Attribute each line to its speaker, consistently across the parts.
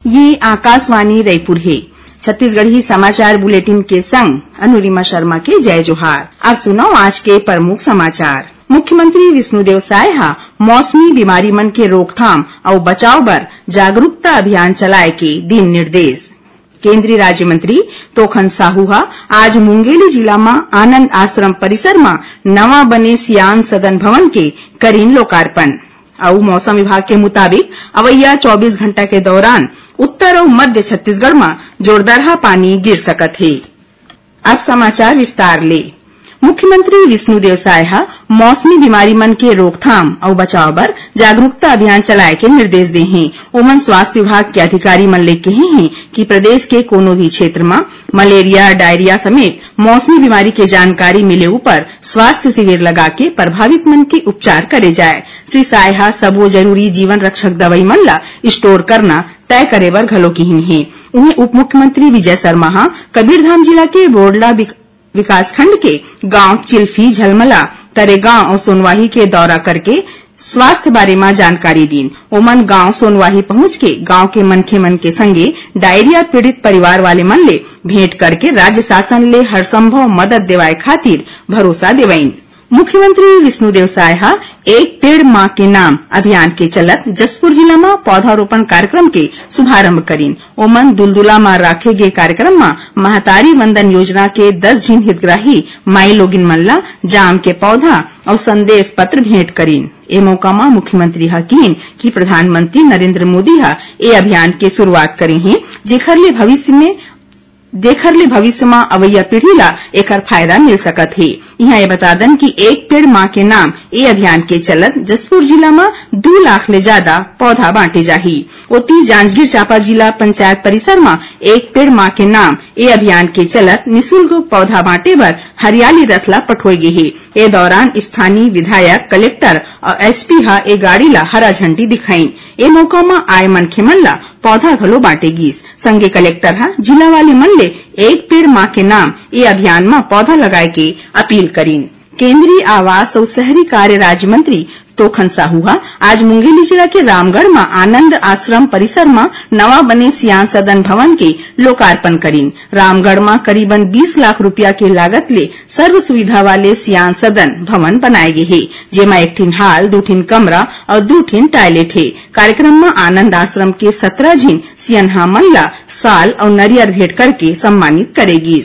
Speaker 1: ये आकाशवाणी रायपुर है। छत्तीसगढ़ी समाचार बुलेटिन के संग अनुरिमा शर्मा के जय जोहार। अब सुनो आज के प्रमुख समाचार। मुख्यमंत्री विष्णुदेव साय हा मौसमी बीमारी मन के रोकथाम और बचाव बर जागरूकता अभियान चलाए के दिन निर्देश। केंद्रीय राज्य मंत्री तोखन साहू हा आज मुंगेली जिला में आनंद आश्रम परिसर में नवा बने सियान सदन भवन के करीन लोकार्पण। और मौसम विभाग के मुताबिक अवैया 24 घंटा के दौरान उत्तर और मध्य छत्तीसगढ़ में जोरदार पानी गिर सकत है। अब समाचार विस्तार ले। मुख्यमंत्री विष्णुदेव साय हा मौसमी बीमारी मन के रोकथाम और बचाव बर जागरूकता अभियान चलाए के निर्देश दे हैं। ओमन स्वास्थ्य विभाग के अधिकारी मन ले कहे हैं कि प्रदेश के कोनो भी क्षेत्र में मलेरिया, डायरिया समेत मौसमी बीमारी के जानकारी मिले ऊपर स्वास्थ्य शिविर लगा के प्रभावित मन के उपचार करे जाए। श्री साय हा सबो जरूरी जीवन रक्षक दवाई मन ला स्टोर करना तय करे बर घलो कहिन है। उन्हें उप मुख्यमंत्री विजय शर्मा हा कबीरधाम जिला के बोरला विकासखंड के गांव चिल्फी, झलमला, तरेगांव और सोनवाही के दौरा करके स्वास्थ्य बारे में जानकारी दीन। ओमन गांव सोनवाही पहुंच के गांव के मनखे मन के संगे डायरिया पीड़ित परिवार वाले मन ले भेंट करके राज्य शासन ले हर संभव मदद देवाए खातिर भरोसा देवाइन। मुख्यमंत्री विष्णुदेव साय हा एक पेड़ मां के नाम अभियान के चलत जसपुर जिला में पौधारोपण कार्यक्रम के शुभारंभ करीन। ओमन दुलदुला में राखे गए कार्यक्रम में महतारी वंदन योजना के 10 जिन हितग्राही माई लोगिन मन ला जाम के पौधा और संदेश पत्र भेंट करीन। ए मौका में मुख्यमंत्री हा कीन कि प्रधानमंत्री नरेंद्र मोदी हा ए अभियान के शुरुआत करे हैं जेखर ले भविष्य में अवैया पीढ़ी ला एकर फायदा मिल सकत है। यहाँ ये बता दन कि एक पेड़ मां के नाम ए अभियान के चलत जसपुर जिला में 2 लाख ले ज्यादा पौधा बांटे जाही। ओती जांजगीर चांपा जिला पंचायत परिसर में एक पेड़ मां के नाम ए अभियान के चलत निःशुल्क पौधा बांटे बर हरियाली रथ ला पठोए गे है। ए दौरान स्थानीय विधायक, कलेक्टर और एसपी हा ए गाड़ी ला हरा झंडी दिखाइन। ए मौका में आए मनखे मन ला पौधा घलो बांटे गिस। संगे कलेक्टर हा जिला वाले मन ले एक पेड़ मां के नाम ए अभियान में पौधा लगाए के अपील करीन। केंद्रीय आवास और शहरी कार्य राज्य मंत्री तोखन साहू हा आज मुंगेली जिला के रामगढ़ में आनंद आश्रम परिसर में नवा बने सियान सदन भवन के लोकार्पण करीन। रामगढ़ में करीबन 20 लाख रुपया के लागत ले सर्व सुविधा वाले सियान सदन भवन बनाए गए है, जेमा 1 ठिन हाल, 2 ठिन कमरा और 2 ठिन टॉयलेट है। कार्यक्रम में आनंद आश्रम के 17 जिन सियनहा मन ला साल और नरियर भेंट करके सम्मानित करेगी।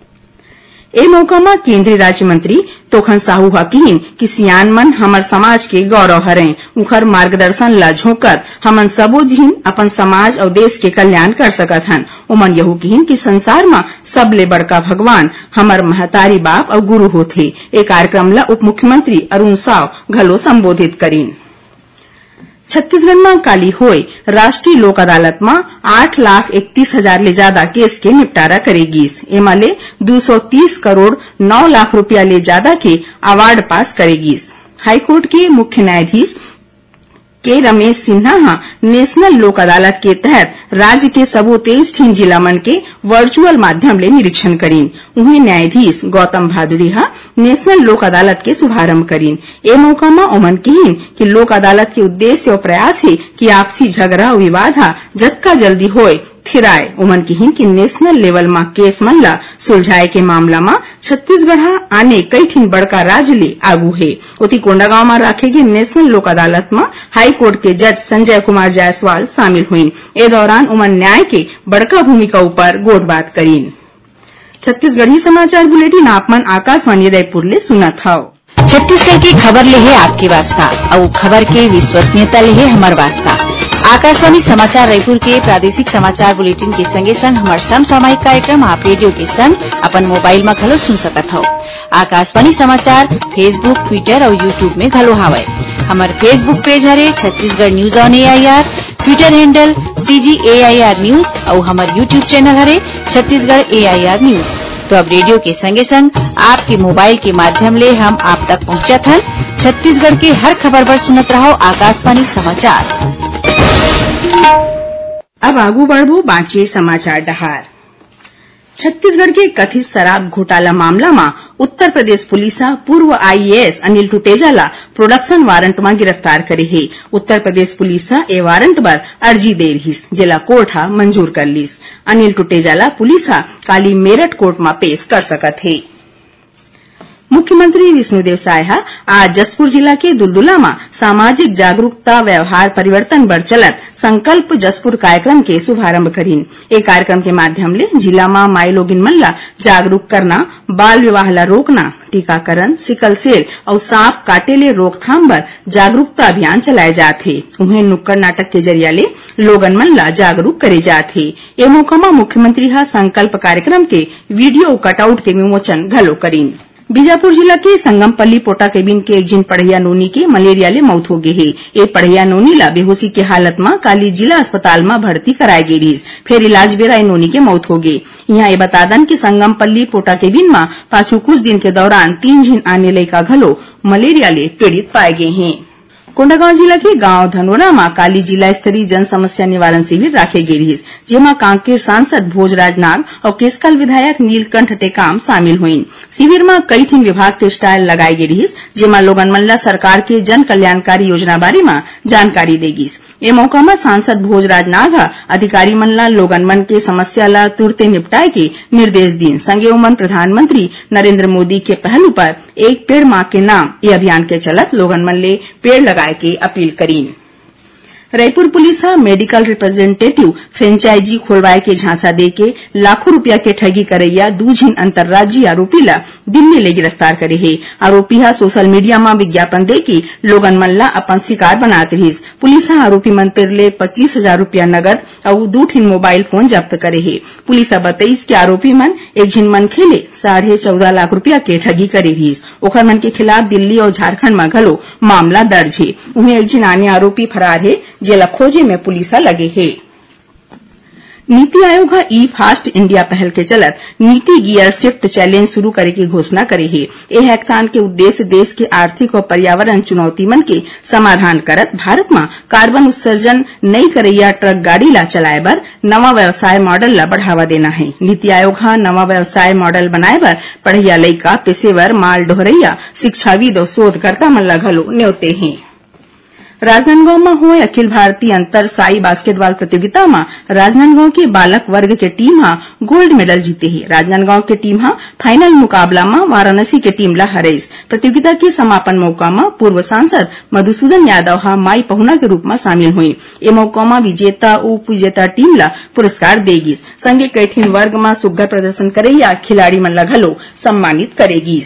Speaker 1: ए मौका में केंद्रीय राज्य मंत्री तोखन साहू हा कहिन कि सियान मन हमर समाज के गौरव हरे। उखर मार्गदर्शन ला झोंकत हमन सबो जिन अपन समाज और देश के कल्याण कर सकत हन। ओमन यहू कहिन कि संसार में सबले बड़का भगवान हमर महतारी बाप और गुरु होथे। ए कार्यक्रम ला उप मुख्यमंत्री अरुण साव घलो संबोधित करीन। छत्तीसगढ़ में काली होए राष्ट्रीय लोक अदालत में 8,31,000 ले ज्यादा केस के निपटारा करेगी। एमा ले 230 करोड़ 9 लाख रुपया ले ज्यादा के अवार्ड पास करेगी। हाईकोर्ट के मुख्य न्यायाधीश के रमेश सिन्हा हा नेशनल लोक अदालत के तहत राज्य के सबो 23 ठिन जिला मन के वर्चुअल माध्यम ले निरीक्षण करीन। उन्हें न्यायाधीश गौतम भादुड़ी हा नेशनल लोक अदालत के शुभारंभ करीन। ए मौका में ओमन कहिन कि लोक अदालत के उद्देश्य और प्रयास है कि आपसी झगड़ा और विवाद हा जतका जल्दी होए थिराए। ओमन कहिन कि नेशनल लेवल में केस मन ला सुलझाए के मामला में छत्तीसगढ़ आने कई ठिन बड़का राज्य ले आगू है। ओती कोंडागांव में राखे गए नेशनल लोक अदालत में हाईकोर्ट के जज संजय कुमार जायसवाल शामिल हुईन। ए दौरान ओमन न्याय के बड़का भूमिका ऊपर गोट बात करीन। छत्तीसगढ़ी समाचार बुलेटिन आपमन आकाशवाणी रायपुर ले सुनत हव।
Speaker 2: छत्तीसगढ़ की खबर ले है आपकी वास्ता और खबर के विश्वसनीयता ले है हमार वास्ता। आकाशवाणी समाचार रायपुर के प्रादेशिक समाचार बुलेटिन के संगे संग हमार समसामयिक कार्यक्रम आप रेडियो के संग अपन मोबाइल में घलो सुन सकत हो। आकाशवाणी समाचार फेसबुक, ट्विटर और यूट्यूब में घलो हावय। हमार फेसबुक पेज हरे Chhattisgarh news on AIR, Twitter handle CGAIR news और हमार यूट्यूब चैनल हरे छत्तीसगढ़ AIR न्यूज। तो अब रेडियो के संगे संग आपके मोबाइल के माध्यम ले हम आप तक पहुंचत हन। छत्तीसगढ़ के हर खबर पर सुनत रहो आकाशवाणी समाचार।
Speaker 1: अब आगू बढ़बो बाँचे समाचार डहार। छत्तीसगढ़ के कथित शराब घोटाला मामला में उत्तर प्रदेश पुलिस पूर्व आईएएस अनिल टुटेजा ला प्रोडक्शन वारंट में गिरफ्तार करे है। उत्तर प्रदेश पुलिस ए वारंट पर अर्जी दे रहीस, जेला कोर्ट मंजूर कर लीस। अनिल टुटेजा ला पुलिस काली मेरठ कोर्ट में पेश कर सकत है। मुख्यमंत्री विष्णुदेव साय आज जसपुर जिला के दुलदुला में सामाजिक जागरूकता व्यवहार परिवर्तन बर चलत संकल्प जसपुर कार्यक्रम के शुभारंभ करीन। एक कार्यक्रम के माध्यम ले जिला में माई लोगिन मन ला जागरूक करना, बाल विवाह ला रोकना, टीकाकरण, सिकल सेल और सांप काटे ले रोकथाम बर जागरूकता अभियान चलाए जाथे। उन्हें नुक्कड़ नाटक के जरिया ले लोगन मन ला जागरूक करे जाथे। ए मौका में मुख्यमंत्री संकल्प कार्यक्रम के वीडियो कटआउट के विमोचन घलो करीन। बीजापुर जिला के संगमपल्ली पोटा केबिन के एक जिन पढ़िया नोनी के मलेरिया ले मौत हो गई है। ये पढ़िया नोनी ला बेहोशी के हालत में काली जिला अस्पताल में भर्ती कराई गई रही, फिर इलाज बेरा नोनी के मौत हो गई। यहाँ ये बतादन कि संगमपल्ली पोटा केबिन में पाछू कुछ दिन के दौरान 3 जिन आने लइका घलो मलेरिया ले पीड़ित पाए गए हैं। कोंडागांव जिला के गांव धनोरा में काली जिला स्तरीय जन समस्या निवारण शिविर राखे गई रही, जेमा कांकेर सांसद भोजराज नाग और केसकाल विधायक नीलकंठ टेकाम शामिल हुई। शिविर में कई ठिन विभाग के स्टाल लगाई गई रही, जेमा लोगन मन ला सरकार के जन कल्याणकारी योजना बारे में जानकारी देगी। ए मौका में सांसद भोजराज नाग अधिकारी मन ला लोगन मन के समस्या ला तुरते निपटाए के निर्देश दीन। संगे उमन प्रधानमंत्री नरेंद्र मोदी के पहल पर एक पेड़ मां के नाम ये अभियान के चलत लोगन मन ले पेड़ लगाए के अपील करीन। Raipur police medical representative franchise खोलवाए के झांसा देके लाखों रुपया के ठगी करैया 2 जिन अंतर्राज्यीय आरोपी ला दिल्ली ले गिरफ्तार करे है। आरोपी सोशल मीडिया में विज्ञापन देके लोगन मन ला अपन शिकार बनात रहीस। पुलिस आरोपी मन ले 25,000 रुपया नगद और 2 ठिन मोबाइल फोन जब्त करे है। पुलिस बताईस कि आरोपी मन एक जिन मन खेले 14.5 लाख रुपया के ठगी करे रहीस। ओखर मन के खिलाफ दिल्ली और झारखंड में घलो मामला दर्ज है। उन्हें एक जिन अन्य आरोपी फरार है, जेला खोजे में पुलिस लगे है। नीति आयोग ई फास्ट इंडिया पहल के चलत नीति गियर शिफ्ट चैलेंज शुरू करे की घोषणा करे है। ए हैकाथन के उद्देश्य देश के आर्थिक और पर्यावरण चुनौती मन के समाधान करत भारत में कार्बन उत्सर्जन नई करैया ट्रक गाड़ी ला चलाए बर नवा व्यवसाय मॉडल ला बढ़ावा देना है। नीति आयोग नवा व्यवसाय मॉडल बनाए बर पढ़िया लइका, पेशेवर, माल ढोरैया, शिक्षाविद और शोधकर्ता मन ला घलो न्योते हैं। राजनांदगांव में हुए अखिल भारतीय अंतर साई बास्केटबॉल प्रतियोगिता में राजनांदगांव के बालक वर्ग के टीम गोल्ड मेडल जीते है। राजनांदगांव के टीम फाइनल मुकाबला में वाराणसी के टीम ला हराईस। प्रतियोगिता के समापन मौका में पूर्व सांसद मधुसूदन यादव माई पहुना के रूप में शामिल हुई। ए मौका में विजेता उप विजेता टीम ला पुरस्कार देगी। संगे कई ठिन वर्ग में सुघ्घर प्रदर्शन करैया खिलाड़ी मन ला घलो सम्मानित करेगी।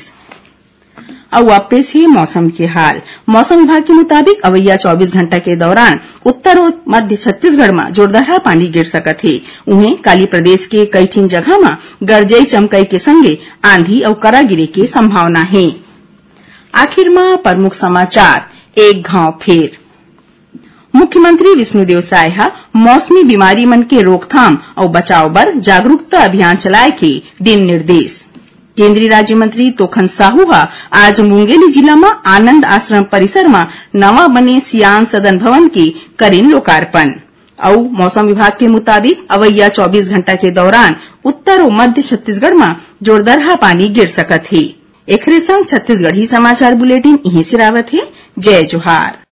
Speaker 1: अब वापस ही मौसम के हाल। मौसम विभाग के मुताबिक अवैया 24 घंटा के दौरान उत्तर और मध्य छत्तीसगढ़ में जोरदार पानी गिर सकत है। उन्हें काली प्रदेश के कई ठिन जगह में गरजई चमकई के संगे आंधी और करा गिरे की संभावना है। आखिर में प्रमुख समाचार एक घाव फेर। मुख्यमंत्री विष्णुदेव साय मौसमी बीमारी मन के रोकथाम और बचाव बर जागरूकता अभियान चलाए के दिन निर्देश। केंद्रीय राज्य मंत्री तोखन साहू आज मुंगेली जिला में आनंद आश्रम परिसर में नवा बने सियान सदन भवन के करीन लोकार्पण। और मौसम विभाग के मुताबिक अवैया 24 घंटा के दौरान उत्तर और मध्य छत्तीसगढ़ में जोरदार पानी गिर सकत है। एकरे संग छत्तीसगढ़ी समाचार बुलेटिन यहीं से रावत है। जय जोहार।